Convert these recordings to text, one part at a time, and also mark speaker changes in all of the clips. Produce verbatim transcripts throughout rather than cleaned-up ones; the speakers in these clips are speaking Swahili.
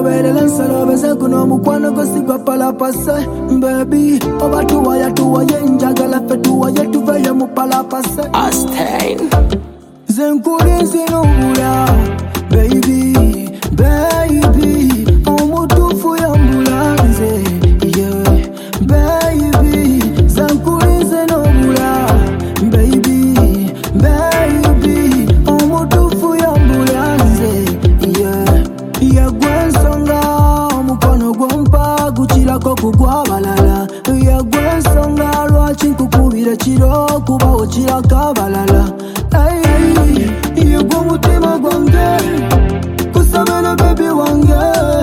Speaker 1: ngoberera nsalo beze kuno mukwano gosigwa palapase baby oba tuwaya tuwaye njagala fe tuwaye tuveye mu palapase
Speaker 2: Astain
Speaker 1: zenkulinzi nubula baby baby omutufu yambulanze yeah baby zenkulinzi nubula baby baby omutufu yambulanze yeah yagwensonga omukono gwompa gukirako kugwa balala yagwensonga lwaki nkukubira kiro kuba okirako abalala yegwa omutima gwange kusabira bebi wange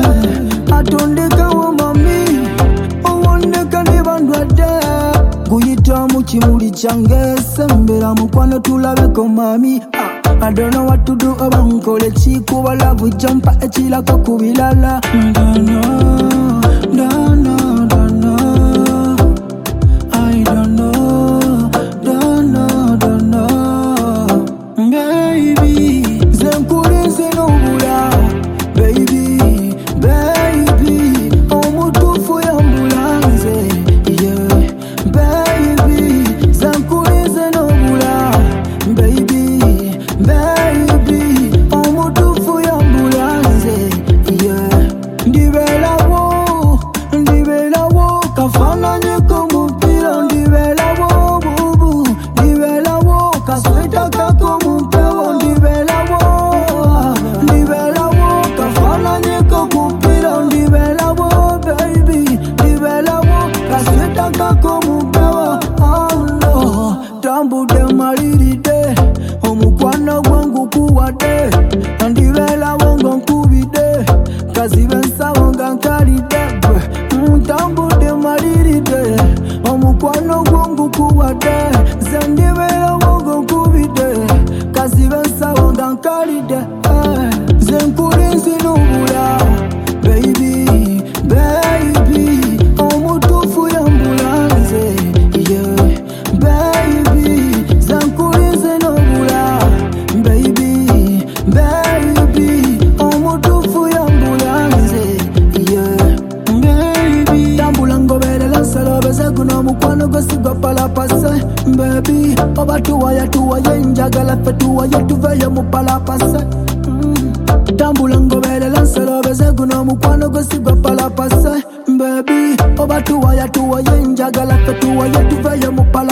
Speaker 1: atondekawo mami owondeka ne bandwadde guyita mu kimuli kyange sembera mukwano tulabeko mami I don't know what to do about nkole chikuba love jumpa echilako kubilala don't know, don't know, don't know I don't know, don't know, don't know baby zenkulinzi nubula baby baby omutufu yambulanze yeah baby zenkulinzi nubula baby baby omutufu yambulanze yeah ndibelawo ndibelawo kafananyeko mupira ndibelawo bubu ndibelawo kasweta kako mumpewo ndibelawo ndibelawo kafananyeko mupira ndibelawo baby ndibelawo kasweta kako mumpewo oh no tambude maliride omukwano gwangu kuwadde ndibelawo ngo nkubide kazibe nsawo nga nkalidde ntambudde maliride omukwano gwangu kuwadde ze ndibelawo ngo nkubide kazibe nsawo nga nkalidde ze nkulinzi nubula baby baby omutufu yambulanze yeah baby ze nkulinzi nubula baby baby omutufu yambulanze yeah baby tambula ngoberera nsalo beze kuno mukwano gosigwa palapase baby oba tuwaya tuwaye njagala fe tuwaye tuveye mu palapase tambula ngoberera nsalo beze kuno mukwano gosigwa palapase baby oba tuwaya tuwaye njagala fe tuwaye tuveye mu palapase